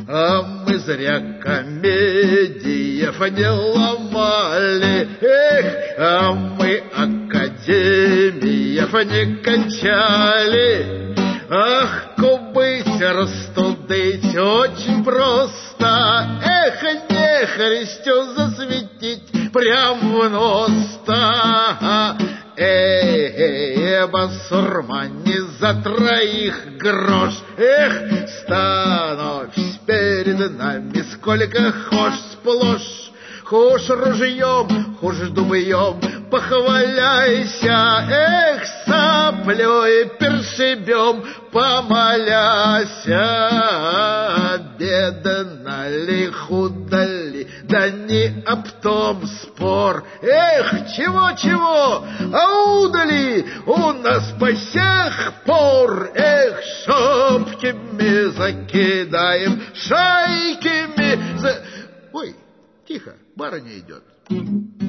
А мы зря комедиев не ломали. Эх, а мы академиев не кончали. Ах, кубыть, растудыть очень просто. Эх, не христю засветить прям в нос-то. Басурмане за троих грош. Эх, становись перед нами сколько хошь, сплошь. Хошь ружьем, хошь дубьем, похваляйся. Эх, соплей першибем, помоляйся. Бедно ли, худо ли, да не об том спор. Эх, чего-чего, а удали у нас по сих пор. Эх, шапками закидаем, шайками Ой, тихо, барыня идет.